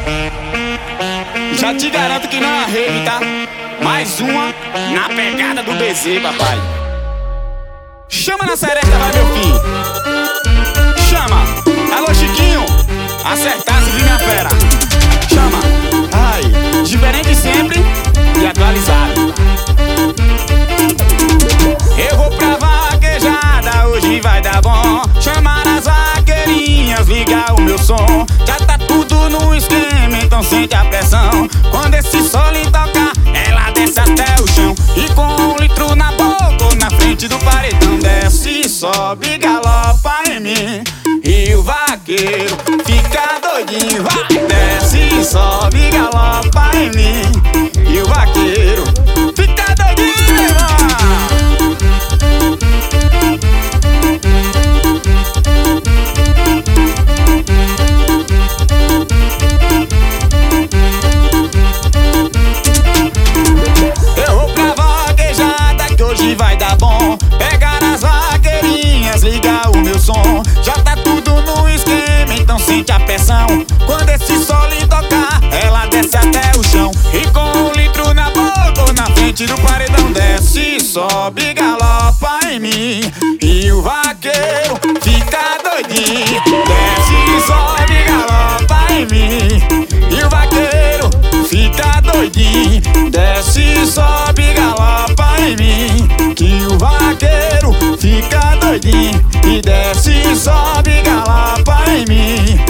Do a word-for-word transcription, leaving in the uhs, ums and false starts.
Já te garanto que não é rave, tá? Mais uma na pegada do B Z, papai. Chama na seresta, vai, meu filho. Chama. Alô, Chiquinho. Acertasse, viu, minha fera? Chama. Ai, diferente sempre e atualizado. Eu vou pra vaquejada, hoje vai dar bom. Chamar as vaqueirinhas, ligar o meu som. Já tá tudo no esquema, então sente a pressão. Quando esse solo tocar, ela desce até o chão. E com um litro na boca ou na frente do paredão, desce, sobe, galopa em mim. E o vaqueiro fica doidinho, vai. Desce, sobe, galopa em mim. E o vaqueiro fica doidinho, meu irmão. Eu vou pra vaquejada que hoje vai dar bom. Pegar as vaqueirinhas, ligar o meu som. Já tá tudo no esquema, então sente a pressão. Quando esse solo tocar, ela desce até o chão. E com um litro na boca ou na frente do paredão, desce, sobe, galopa em mim. E o vaqueiro fica doidinho. Desce, sobe, galopa em mim. E o vaqueiro fica doidinho. Desce, sobe, galopa em mim. Que o vaqueiro fica doidinho. E desce, sobe, galopa em mim.